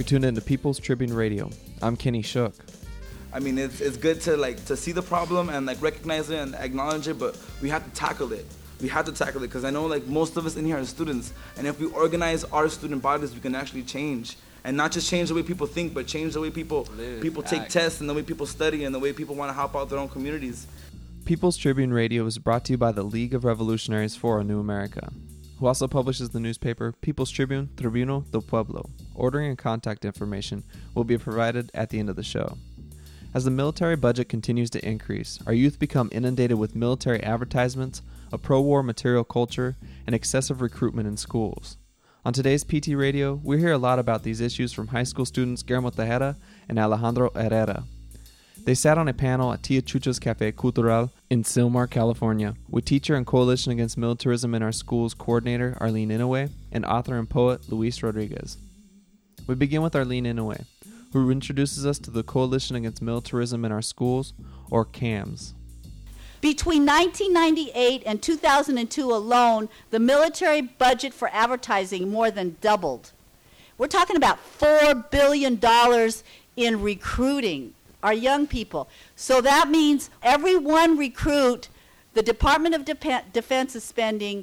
tuned in to People's Tribune Radio. I'm Kenny Shook. I mean, it's good to see the problem and recognize it and acknowledge it, but we have to tackle it. We have to tackle it because I know most of us in here are students, and if we organize our student bodies, we can actually change. And not just change the way people think, but change the way people take tests and the way people study and the way people want to help out their own communities. People's Tribune Radio is brought to you by the League of Revolutionaries for a New America, who also publishes the newspaper People's Tribune, Tribuno del Pueblo. Ordering and contact information will be provided at the end of the show. As the military budget continues to increase, our youth become inundated with military advertisements, a pro-war material culture, and excessive recruitment in schools. On today's PT Radio, we hear a lot about these issues from high school students Guillermo Tejeda and Alejandro Herrera. They sat on a panel at Tia Chucha's Cafe Cultural in Sylmar, California, with teacher and Coalition Against Militarism in our schools coordinator Arlene Inouye and author and poet Luis Rodriguez. We begin with Arlene Inouye, who introduces us to the Coalition Against Militarism in our schools, or CAMS. Between 1998 and 2002 alone, the military budget for advertising more than doubled. We're talking about $4 billion in recruiting our young people. So that means every one recruit, the Department of Defense is spending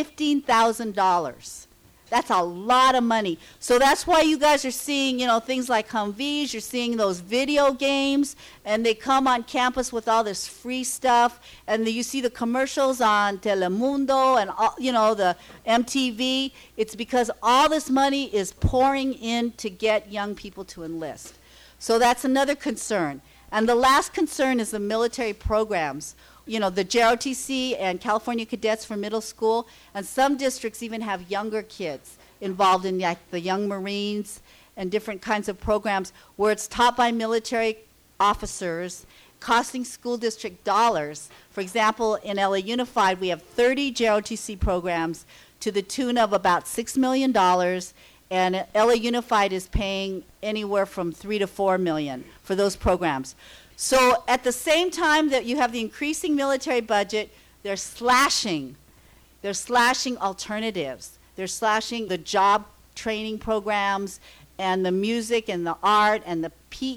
$15,000. That's a lot of money. So that's why you guys are seeing, things like Humvees. You're seeing those video games, and they come on campus with all this free stuff. And you see the commercials on Telemundo and the MTV. It's because all this money is pouring in to get young people to enlist. So that's another concern. And the last concern is the military programs. The JROTC and California Cadets for middle school, and some districts even have younger kids involved in the Young Marines and different kinds of programs where it's taught by military officers, costing school district dollars. For example, in LA Unified, we have 30 JROTC programs to the tune of about $6 million, and LA Unified is paying anywhere from $3 to $4 million for those programs. So at the same time that you have the increasing military budget, they're slashing alternatives. They're slashing the job training programs and the music and the art and the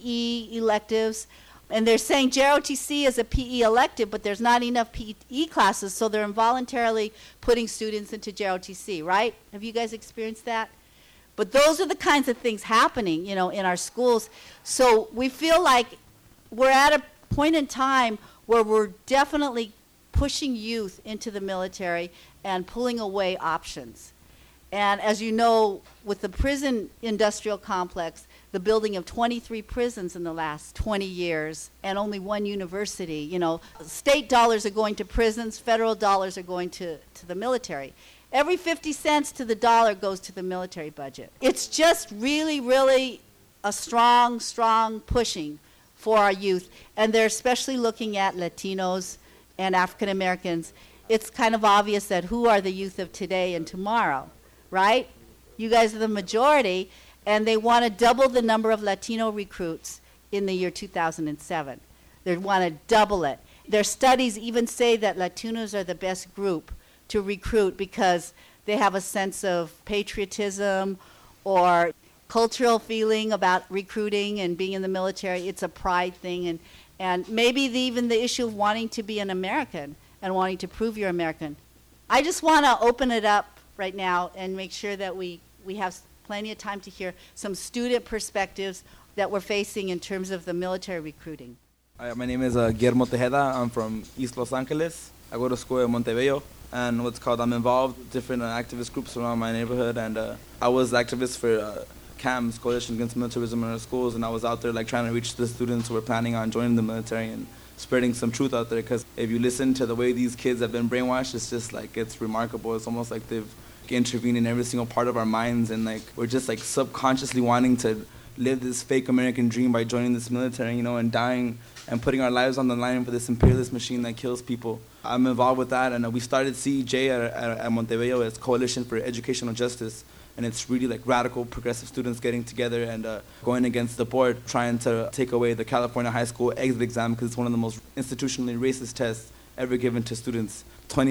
PE electives. And they're saying JROTC is a PE elective, but there's not enough PE classes, so they're involuntarily putting students into JROTC, right? Have you guys experienced that? But those are the kinds of things happening, in our schools. So we feel like we're at a point in time where we're definitely pushing youth into the military and pulling away options. And as you know, with the prison industrial complex, the building of 23 prisons in the last 20 years and only one university, state dollars are going to prisons, federal dollars are going to the military. Every 50 cents to the dollar goes to the military budget. It's just really, really a strong pushing for our youth, and they're especially looking at Latinos and African Americans. It's kind of obvious that who are the youth of today and tomorrow, right? You guys are the majority, and they want to double the number of Latino recruits in the year 2007. They want to double it. Their studies even say that Latinos are the best group to recruit because they have a sense of patriotism or cultural feeling about recruiting and being in the military. It's a pride thing, and maybe even the issue of wanting to be an American and wanting to prove you're American. I just want to open it up right now and make sure that we have plenty of time to hear some student perspectives that we're facing in terms of the military recruiting. Hi, my name is Guillermo Tejeda. I'm from East Los Angeles. I go to school in Montebello, and I'm involved with different activist groups around my neighborhood, and I was activist for CAMS, Coalition Against Militarism in our schools, and I was out there trying to reach the students who were planning on joining the military and spreading some truth out there, because if you listen to the way these kids have been brainwashed, it's just it's remarkable. It's almost like they've intervened in every single part of our minds, and we're just subconsciously wanting to live this fake American dream by joining this military, and dying and putting our lives on the line for this imperialist machine that kills people. I'm involved with that, and we started CEJ at Montebello as Coalition for Educational Justice, and it's really radical progressive students getting together and going against the board, trying to take away the California high school exit exam because it's one of the most institutionally racist tests ever given to students.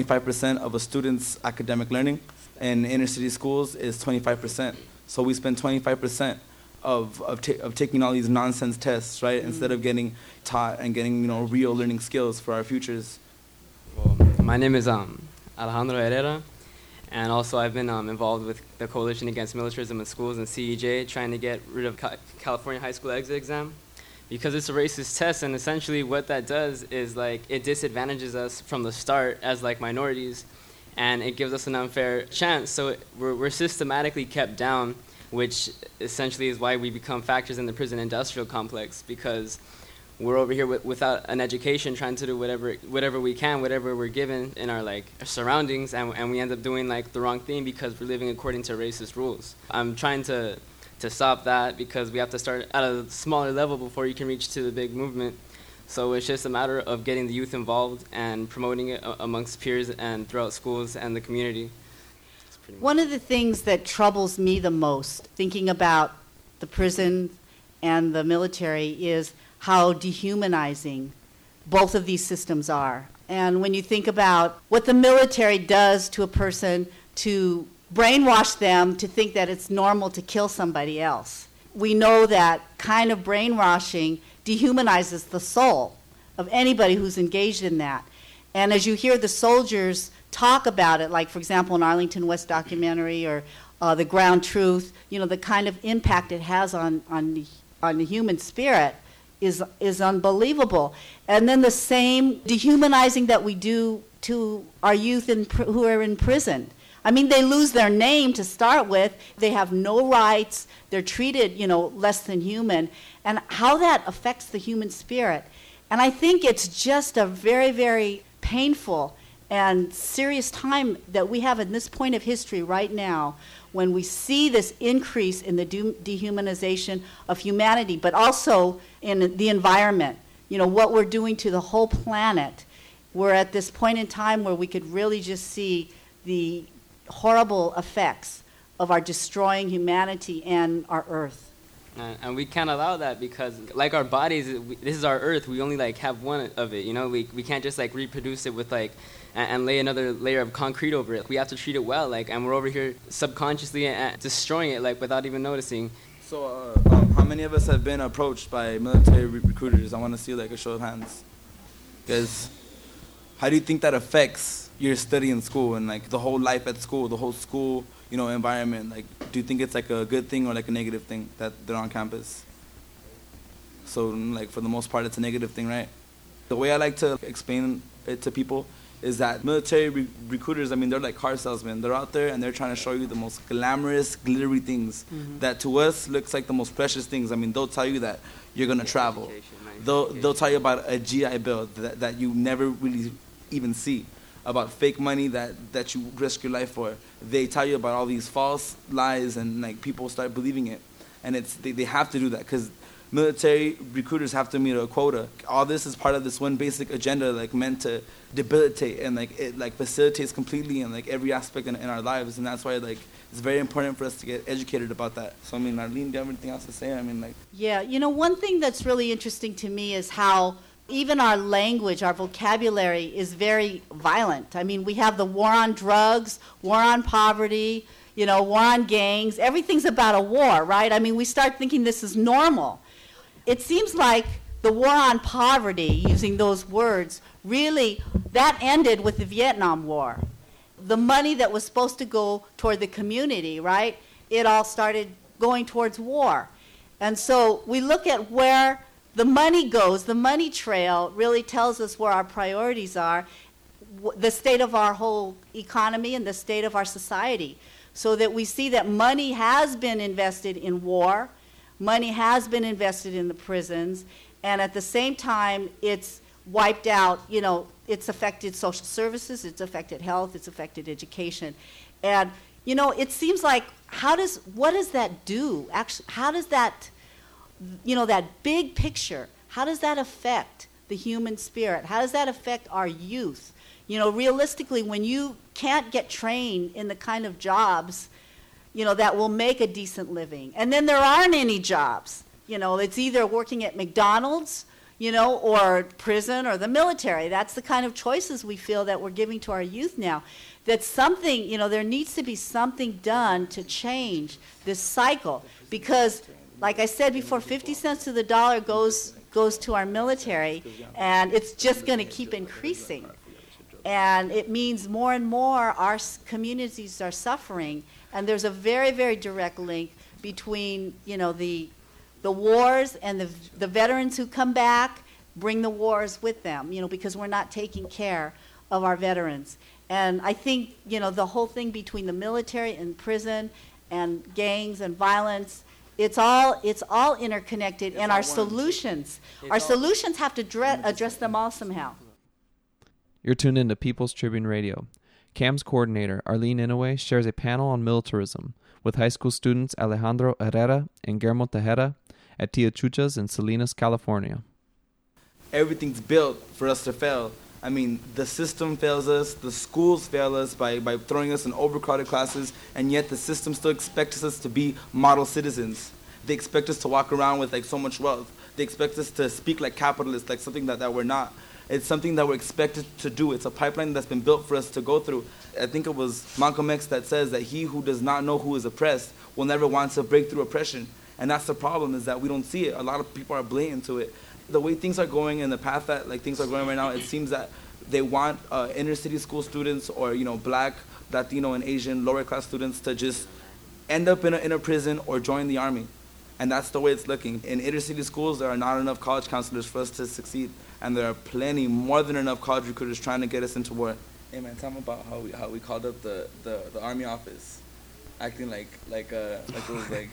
25% of a student's academic learning in inner city schools is 25%. So we spend 25% of taking all these nonsense tests, right? Instead of getting taught and getting, you know, real learning skills for our futures. Well, my name is Alejandro Herrera, and also I've been involved with the Coalition Against Militarism in Schools and CEJ, trying to get rid of California high school exit exam, because it's a racist test, and essentially what that does is like it disadvantages us from the start as like minorities, and it gives us an unfair chance. So we're systematically kept down, which essentially is why we become factors in the prison industrial complex, because we're over here without an education, trying to do whatever we can, whatever we're given in our like surroundings, and we end up doing like the wrong thing because we're living according to racist rules. I'm trying to stop that, because we have to start at a smaller level before you can reach to the big movement. So it's just a matter of getting the youth involved and promoting it amongst peers and throughout schools and the community. One of the things that troubles me the most, thinking about the prison and the military, is how dehumanizing both of these systems are. And when you think about what the military does to a person to brainwash them to think that it's normal to kill somebody else, we know that kind of brainwashing dehumanizes the soul of anybody who's engaged in that. And as you hear the soldiers talk about it, like for example in Arlington West documentary or The Ground Truth, you know, the kind of impact it has on the human spirit is unbelievable. And then the same dehumanizing that we do to our youth who are in prison. I mean, they lose their name to start with. They have no rights. They're treated, you know, less than human. And how that affects the human spirit. And I think it's just a very, very painful and serious time that we have in this point of history right now, when we see this increase in the dehumanization of humanity, but also in the environment, you know, what we're doing to the whole planet. We're at this point in time where we could really just see the horrible effects of our destroying humanity and our earth. And we can't allow that, because like our bodies, this is our earth. We only like have one of it, you know. We can't just like reproduce it with like and lay another layer of concrete over it. We have to treat it well, like, and we're over here subconsciously destroying it, like, without even noticing. So how many of us have been approached by military recruiters? I want to see like a show of hands. Because how do you think that affects your study in school and like the whole life at school, the whole school, you know, environment? Like, do you think it's like a good thing or like a negative thing that they're on campus? So like for the most part, it's a negative thing, right? The way I like to explain it to people is that military recruiters, I mean, they're like car salesmen. They're out there and they're trying to show you the most glamorous, glittery things that to us looks like the most precious things. I mean, they'll tell you that you're going to travel. They'll tell you about a GI Bill that you never really even see, about fake money that you risk your life for. They tell you about all these false lies, and like people start believing it. And they have to do that because military recruiters have to meet a quota. All this is part of this one basic agenda, like meant to debilitate and like it like facilitates completely in like every aspect in our lives. And that's why like it's very important for us to get educated about that. So I mean, Arlene, do you have anything else to say? I mean, like, yeah, you know, one thing that's really interesting to me is how even our language, our vocabulary is very violent. I mean, we have the war on drugs, war on poverty, you know, war on gangs. Everything's about a war, right? I mean, we start thinking this is normal. It seems like the war on poverty, using those words, really, that ended with the Vietnam War. The money that was supposed to go toward the community, right, it all started going towards war. And so we look at where the money goes. The money trail really tells us where our priorities are, the state of our whole economy and the state of our society, so that we see that money has been invested in war, money has been invested in the prisons, and at the same time, it's wiped out, you know, it's affected social services, it's affected health, it's affected education. And, you know, it seems like, what does that do? Actually, how does that, you know, that big picture, how does that affect the human spirit? How does that affect our youth? You know, realistically, when you can't get trained in the kind of jobs, you know, that will make a decent living. And then there aren't any jobs. You know, it's either working at McDonald's, you know, or prison or the military. That's the kind of choices we feel that we're giving to our youth now. That something, you know, there needs to be something done to change this cycle. Because like I said before, 50 cents to the dollar goes to our military, and it's just going to keep increasing. And it means more and more our communities are suffering, and there's a very, very direct link between, the wars and the veterans who come back bring the wars with them, because we're not taking care of our veterans. And I think, the whole thing between the military and prison and gangs and violence, it's all interconnected, and our solutions have to address them all somehow. You're tuned into People's Tribune Radio. CAM's coordinator, Arlene Inouye, shares a panel on militarism with high school students Alejandro Herrera and Guillermo Tejeda at Tia Chucha's in Salinas, California. Everything's built for us to fail. I mean, the system fails us, the schools fail us by throwing us in overcrowded classes, and yet the system still expects us to be model citizens. They expect us to walk around with so much wealth. They expect us to speak like capitalists, like something that we're not. It's something that we're expected to do. It's a pipeline that's been built for us to go through. I think it was Malcolm X that says that he who does not know who is oppressed will never want to break through oppression. And that's the problem, is that we don't see it. A lot of people are blatant to it. The way things are going and the path that things are going right now, it seems that they want inner city school students or Black, Latino, and Asian lower class students to just end up in a prison or join the army. And that's the way it's looking. In inner city schools, there are not enough college counselors for us to succeed, and there are plenty, more than enough college recruiters trying to get us into war. Hey man, tell me about how we called up the army office, acting like it was like.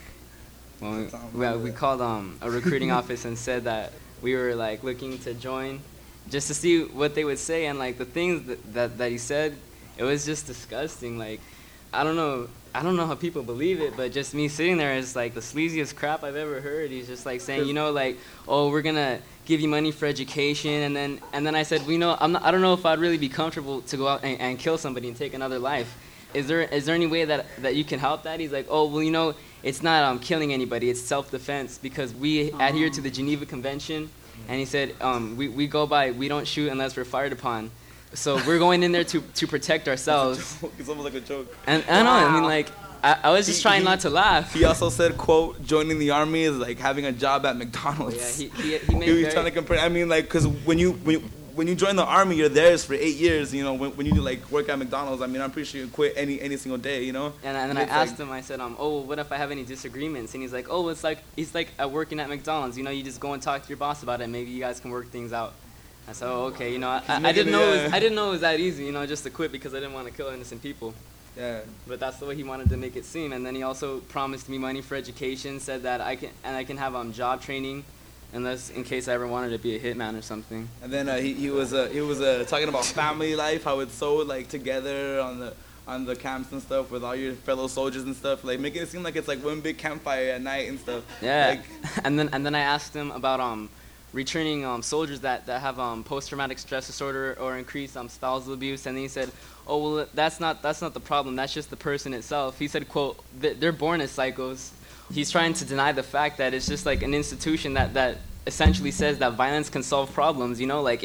Well, we called a recruiting office and said that we were looking to join, just to see what they would say, and the things that he said, it was just disgusting. I don't know how people believe it, but just me sitting there is the sleaziest crap I've ever heard. He's just saying, oh, we're gonna give you money for education, and then I said, I don't know if I'd really be comfortable to go out and kill somebody and take another life. Is there any way that you can help that? He's like, oh, well, it's not killing anybody, it's self-defense, because we adhere to the Geneva Convention, and he said, we go by, we don't shoot unless we're fired upon. So we're going in there to protect ourselves. It's almost like a joke. And I know, I mean, I was just trying not to laugh. He also said, quote, joining the army is like having a job at McDonald's. Yeah, he made he was trying to compare. I mean, because when you join the army, you're there for 8 years. When you work at McDonald's, I mean, I'm pretty sure you quit any single day. And then I asked him. I said, oh, what if I have any disagreements? And he's like, oh, he's like at working at McDonald's. You just go and talk to your boss about it. Maybe you guys can work things out. I said, oh, okay. I didn't know it was that easy. Just to quit because I didn't want to kill innocent people. Yeah. But that's the way he wanted to make it seem. And then he also promised me money for education. Said that I can have job training. Unless, in case I ever wanted to be a hitman or something. And then he was talking about family life, how it's so together on the camps and stuff with all your fellow soldiers and stuff, making it seem like it's one big campfire at night and stuff. Yeah. And then I asked him about returning soldiers that have post-traumatic stress disorder or increased spousal abuse, and then he said, oh, well, that's not the problem. That's just the person itself. He said, quote, they're born as psychos. He's trying to deny the fact that it's just an institution that essentially says that violence can solve problems.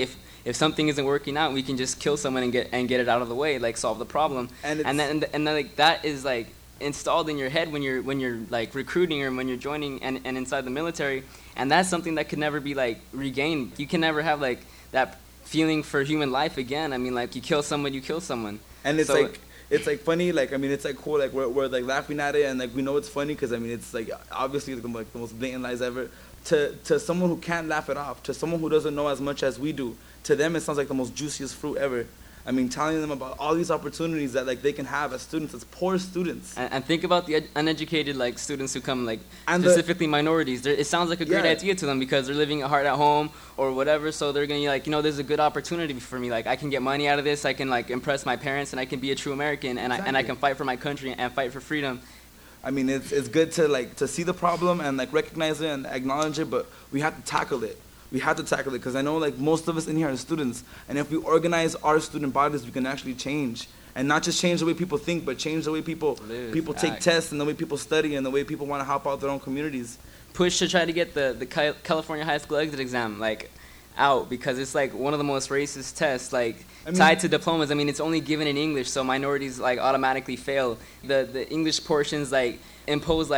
If something isn't working out, we can just kill someone and get it out of the way, solve the problem. And then that is installed in your head when you're recruiting or when you're joining and inside the military, and that's something that could never be regained. You can never have that feeling for human life again. I mean, you kill someone, you kill someone. And it's it's funny, I mean, it's cool, we're laughing at it, and we know it's funny because I mean it's obviously the most blatant lies ever. To someone who can't laugh it off, to someone who doesn't know as much as we do, to them it sounds like the most juiciest fruit ever. I mean, telling them about all these opportunities that they can have as students, as poor students. And think about the uneducated students who come specifically minorities. It sounds like a great idea to them because they're living hard at home or whatever. So they're gonna be there's a good opportunity for me. I can get money out of this. I can impress my parents, and I can be a true American, and I can fight for my country and fight for freedom. I mean, it's good to see the problem and recognize it and acknowledge it, but we have to tackle it. We have to tackle it because I know most of us in here are students, and if we organize our student bodies, we can actually change, and not just change the way people think, but change the way people take tests and the way people study and the way people want to help out their own communities. Push to try to get the California high school exit exam out because it's one of the most racist tests tied to diplomas. I mean, it's only given in English, so minorities automatically fail. The English portions impose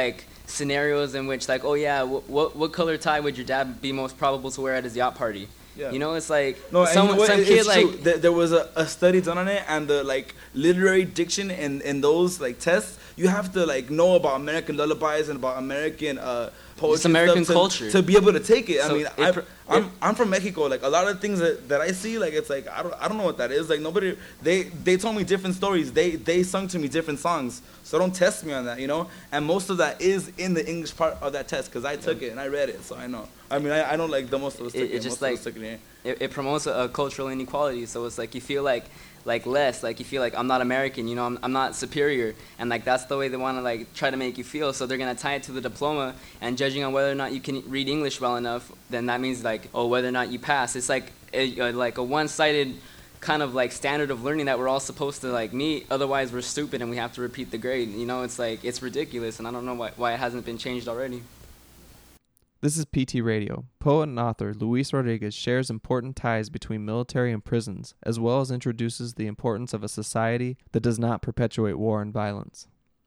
scenarios in which like, oh yeah, what color tie would your dad be most probable to wear at his yacht party? Yeah. You know, it's like No, and you know what? some It's kid true. like There was a study done on it, and the like literary diction in those like tests, you have to like know about American lullabies and about American poetry, It's American stuff culture. to be able to take it. So I mean, I'm from Mexico. Like a lot of things that I see, like it's like I don't know what that is. Like nobody they told me different stories. They sung to me different songs. So don't test me on that, you know. And most of that is in the English part of that test because I took it and I read it, so I know. I mean, I know like the most of us took it. It just most of like us took it here. it promotes a cultural inequality. So it's like you feel like less, like you feel like I'm not American, you know, I'm not superior, and like that's the way they want to like try to make you feel. So they're gonna tie it to the diploma, and judging on whether or not you can read English well enough, then that means like, oh, whether or not you pass. It's like a one-sided kind of like standard of learning that we're all supposed to like meet. Otherwise, we're stupid and we have to repeat the grade. You know, it's like it's ridiculous, and I don't know why it hasn't been changed already. This is PT Radio. Poet and author Luis Rodriguez shares important ties between military and prisons, as well as introduces the importance of a society that does not perpetuate war and violence.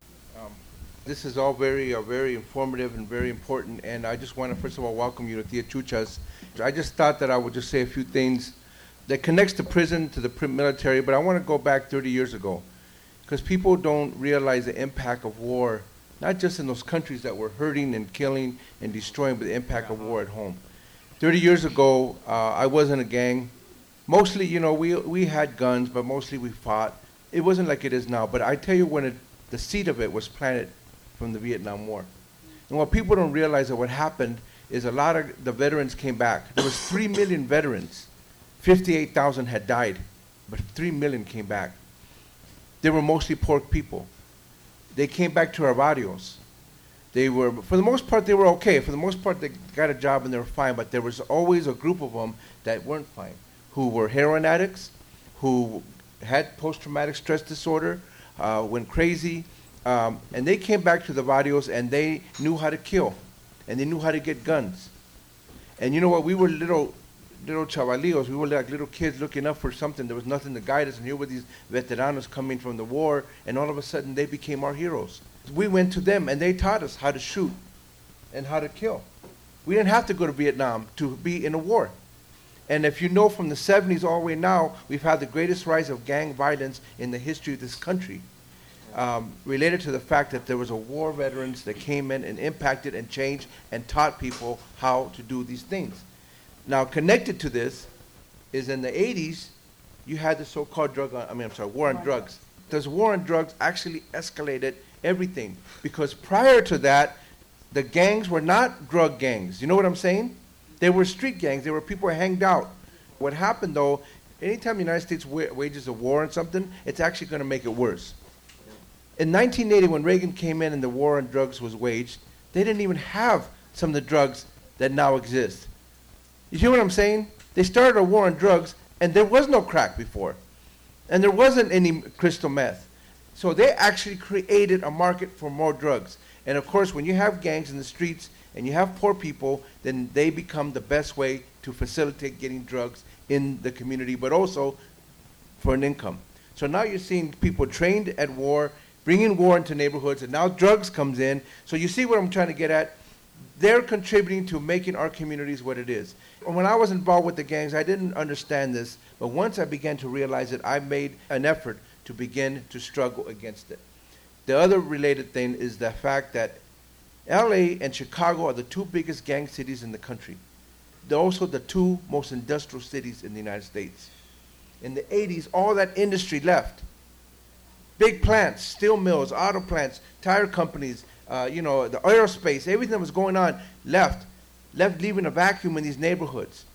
This is all very informative and very important, and I just want to first of all welcome you to Tia Chuchas. I just thought that I would just say a few things that connects the prison to the military, but I want to go back 30 years ago, because people don't realize the impact of war, not just in those countries that were hurting and killing and destroying, but the impact of war at home. 30 years ago, I was in a gang. Mostly, you know, we had guns, but mostly we fought. It wasn't like it is now, but I tell you when the seed of it was planted from the Vietnam War. And what people don't realize that what happened is a lot of the veterans came back. There was 3 million veterans. 58,000 had died, but 3 million came back. They were mostly poor people. They came back to our barrios. They were, for the most part, they were okay. For the most part, they got a job and they were fine, but there was always a group of them that weren't fine, who were heroin addicts, who had post-traumatic stress disorder, went crazy, and they came back to the barrios and they knew how to kill, and they knew how to get guns. And you know what, we were little chavalillos, we were like little kids looking up for something. There was nothing to guide us, and here were these veteranos coming from the war, and all of a sudden they became our heroes. We went to them and they taught us how to shoot and how to kill. We didn't have to go to Vietnam to be in a war. And if you know, from the 70s all the way now, we've had the greatest rise of gang violence in the history of this country, related to the fact that there was a war veterans that came in and impacted and changed and taught people how to do these things. Now, connected to this is in the 80s, you had the so-called war on drugs. This war on drugs actually escalated everything, because prior to that, the gangs were not drug gangs. You know what I'm saying? They were street gangs. They were people who hanged out. What happened, though, anytime the United States wages a war on something, it's actually going to make it worse. In 1980, when Reagan came in and the war on drugs was waged, they didn't even have some of the drugs that now exist. You hear what I'm saying? They started a war on drugs, and there was no crack before. And there wasn't any crystal meth. So they actually created a market for more drugs. And of course, when you have gangs in the streets and you have poor people, then they become the best way to facilitate getting drugs in the community, but also for an income. So now you're seeing people trained at war, bringing war into neighborhoods, and now drugs comes in. So you see what I'm trying to get at? They're contributing to making our communities what it is. When I was involved with the gangs, I didn't understand this, but once I began to realize it, I made an effort to begin to struggle against it. The other related thing is the fact that LA and Chicago are the two biggest gang cities in the country. They're also the two most industrial cities in the United States. In the 80s, all that industry left. Big plants, steel mills, auto plants, tire companies, the aerospace, everything that was going on left, leaving a vacuum in these neighborhoods.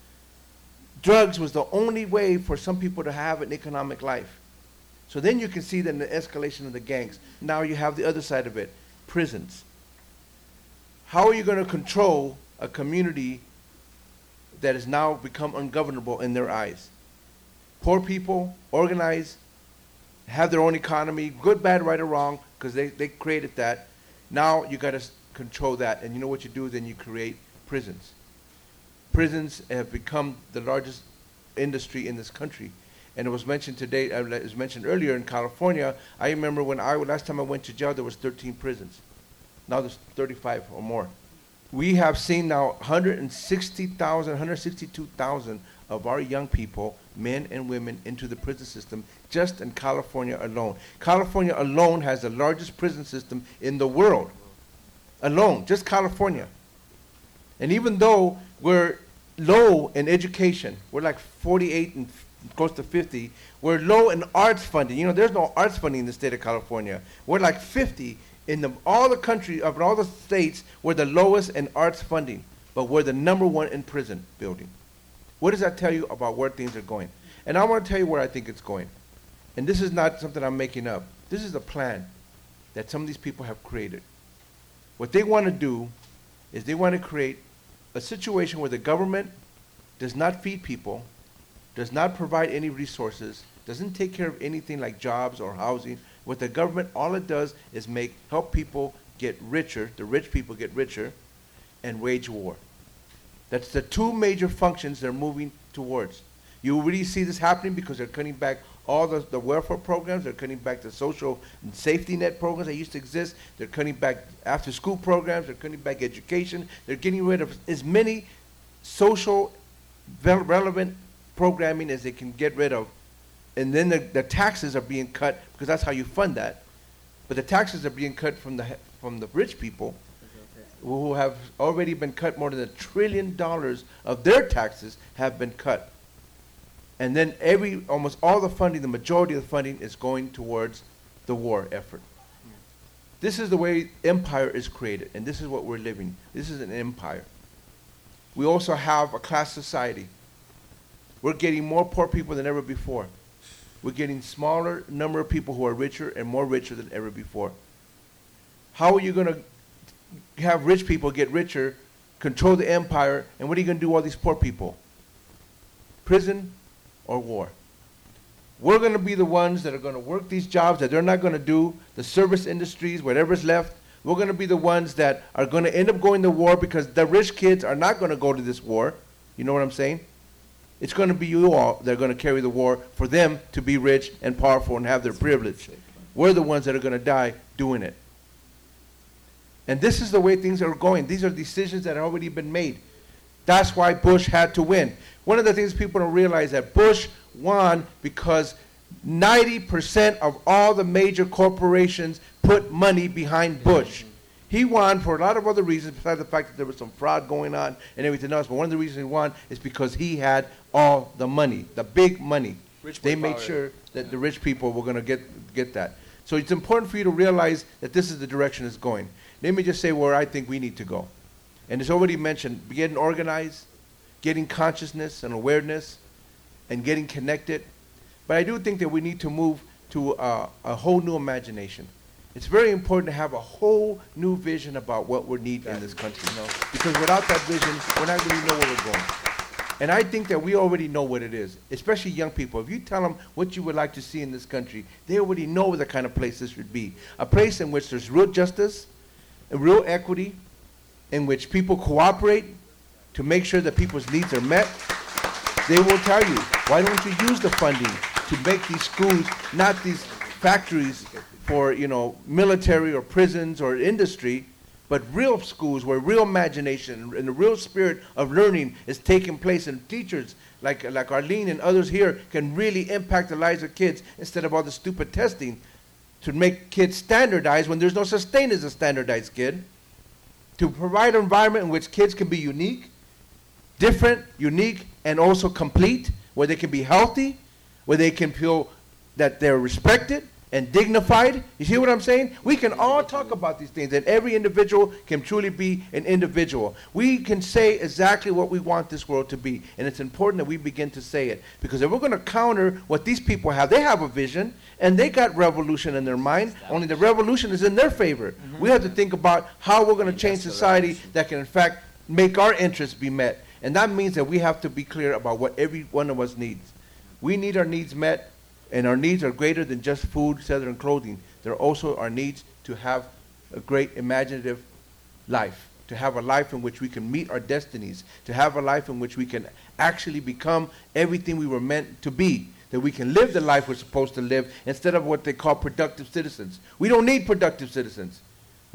Drugs was the only way for some people to have an economic life. So then you can see then the escalation of the gangs. Now you have the other side of it, prisons. How are you going to control a community that has now become ungovernable in their eyes? Poor people, organized, have their own economy, good, bad, right, or wrong, because they created that. Now you got to control that, and you know what you do? Then you create prisons. Prisons have become the largest industry in this country. And it was mentioned today, it was mentioned earlier in California. I remember when last time I went to jail, there was 13 prisons. Now there's 35 or more. We have seen now 162,000 of our young people, men and women, into the prison system just in California alone. California alone has the largest prison system in the world. Alone, just California. And even though we're low in education, we're like 48 and close to 50, we're low in arts funding. You know, there's no arts funding in the state of California. We're like 50 in all the country, of all the states, we're the lowest in arts funding, but we're the #1 in prison building. What does that tell you about where things are going? And I want to tell you where I think it's going. And this is not something I'm making up. This is a plan that some of these people have created. What they want to do is they want to create a situation where the government does not feed people, does not provide any resources, doesn't take care of anything like jobs or housing. What the government, all it does is help people get richer, the rich people get richer, and wage war. That's the two major functions they're moving towards. You really see this happening because they're cutting back all the welfare programs, they're cutting back the social and safety net programs that used to exist, they're cutting back after-school programs, they're cutting back education, they're getting rid of as many social relevant programming as they can get rid of. And then the taxes are being cut, because that's how you fund that. But the taxes are being cut from the rich people, who have already been cut. More than $1 trillion of their taxes have been cut. And then almost all the funding, the majority of the funding, is going towards the war effort. This is the way empire is created, and this is what we're living. This is an empire. We also have a class society. We're getting more poor people than ever before. We're getting smaller number of people who are richer and more richer than ever before. How are you going to have rich people get richer, control the empire, and what are you going to do with all these poor people? Prison or war? We're going to be the ones that are going to work these jobs that they're not going to do, the service industries, whatever's left. We're going to be the ones that are going to end up going to war because the rich kids are not going to go to this war. You know what I'm saying? It's going to be you all that are going to carry the war for them to be rich and powerful and have their privilege. We're the ones that are going to die doing it. And this is the way things are going. These are decisions that have already been made. That's why Bush had to win. One of the things people don't realize that Bush won because 90% of all the major corporations put money behind Bush. He won for a lot of other reasons besides the fact that there was some fraud going on and everything else. But one of the reasons he won is because he had all the money, the big money. They made sure that the rich people were going to get that. So it's important for you to realize that this is the direction it's going. Let me just say where I think we need to go. And it's already mentioned, getting organized, getting consciousness and awareness, and getting connected. But I do think that we need to move to a whole new imagination. It's very important to have a whole new vision about what we need in this country, you know? Because without that vision, we're not going to know where we're going. And I think that we already know what it is, especially young people. If you tell them what you would like to see in this country, they already know the kind of place this would be. A place in which there's real justice, and real equity, in which people cooperate to make sure that people's needs are met. They will tell you, why don't you use the funding to make these schools, not these factories for, military or prisons or industry, but real schools where real imagination and the real spirit of learning is taking place, and teachers like Arlene and others here can really impact the lives of kids instead of all the stupid testing to make kids standardized when there's no such thing as a standardized kid. To provide an environment in which kids can be unique, different, unique, and also complete, where they can be healthy, where they can feel that they're respected and dignified. You see what I'm saying? We can all talk about these things, and every individual can truly be an individual. We can say exactly what we want this world to be, and it's important that we begin to say it. Because if we're going to counter what these people have, they have a vision, and they got revolution in their mind, only the revolution is in their favor. Mm-hmm. We have to think about how we're going to change society that can, in fact, make our interests be met. And that means that we have to be clear about what every one of us needs. We need our needs met, and our needs are greater than just food, shelter, and clothing. There are also our needs to have a great imaginative life, to have a life in which we can meet our destinies, to have a life in which we can actually become everything we were meant to be, that we can live the life we're supposed to live instead of what they call productive citizens. We don't need productive citizens.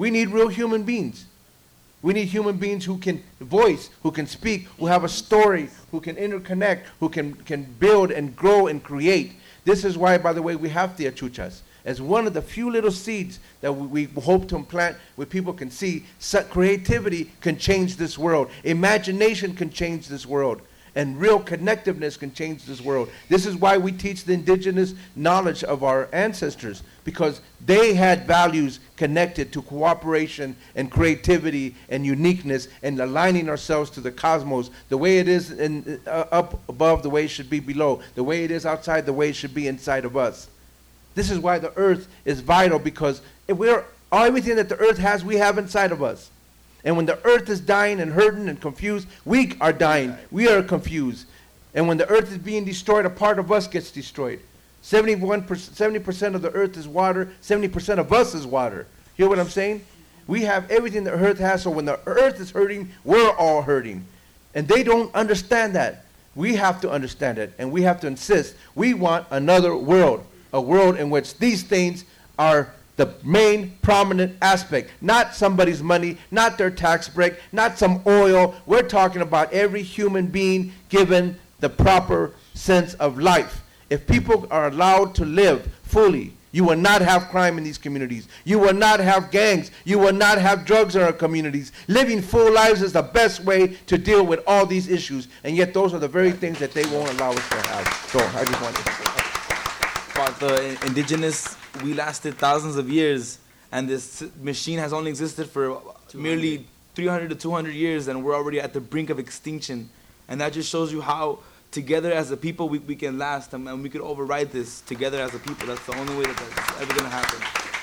We need real human beings. We need human beings who can voice, who can speak, who have a story, who can interconnect, who can build and grow and create. This is why, by the way, we have Tia Chuchas. As one of the few little seeds that we hope to implant where people can see creativity can change this world. Imagination can change this world. And real connectiveness can change this world. This is why we teach the indigenous knowledge of our ancestors, because they had values connected to cooperation and creativity and uniqueness and aligning ourselves to the cosmos, the way it is up above, the way it should be below, the way it is outside, the way it should be inside of us. This is why the earth is vital, because everything that the earth has, we have inside of us. And when the earth is dying and hurting and confused, we are dying. We are confused. And when the earth is being destroyed, a part of us gets destroyed. 70% of the earth is water. 70% of us is water. Hear what I'm saying? We have everything the earth has, so when the earth is hurting, we're all hurting. And they don't understand that. We have to understand it, and we have to insist. We want another world, a world in which these things are the main prominent aspect, not somebody's money, not their tax break, not some oil. We're talking about every human being given the proper sense of life. If people are allowed to live fully, you will not have crime in these communities. You will not have gangs. You will not have drugs in our communities. Living full lives is the best way to deal with all these issues, and yet those are the very things that they won't allow us to have. So I just wanted to say that. About the indigenous, we lasted thousands of years, and this machine has only existed for merely 300 to 200 years, and we're already at the brink of extinction. And that just shows you how together as a people we can last, and we could override this together as a people. That's the only way that that's ever going to happen.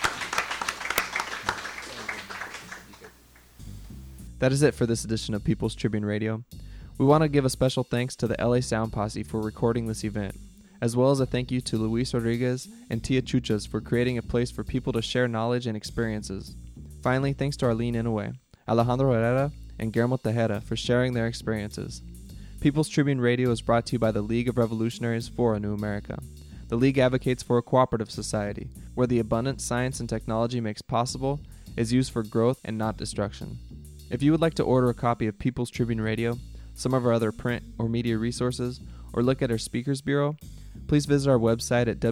That is it for this edition of People's Tribune Radio. We want to give a special thanks to the LA Sound Posse for recording this event, as well as a thank you to Luis Rodriguez and Tia Chuchas for creating a place for people to share knowledge and experiences. Finally, thanks to Arlene Inouye, Alejandro Herrera, and Guillermo Tejeda for sharing their experiences. People's Tribune Radio is brought to you by the League of Revolutionaries for a New America. The League advocates for a cooperative society, where the abundant science and technology makes possible is used for growth and not destruction. If you would like to order a copy of People's Tribune Radio, some of our other print or media resources, or look at our Speakers Bureau, please visit our website at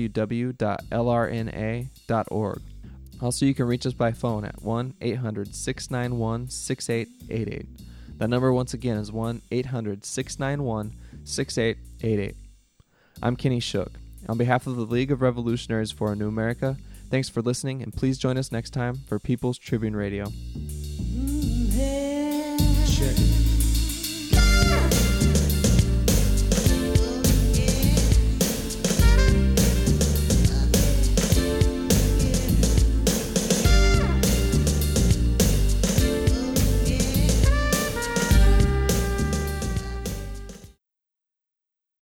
www.lrna.org. Also, you can reach us by phone at 1-800-691-6888. That number once again is 1-800-691-6888. I'm Kenny Shook. On behalf of the League of Revolutionaries for a New America, thanks for listening, and please join us next time for People's Tribune Radio. Check it.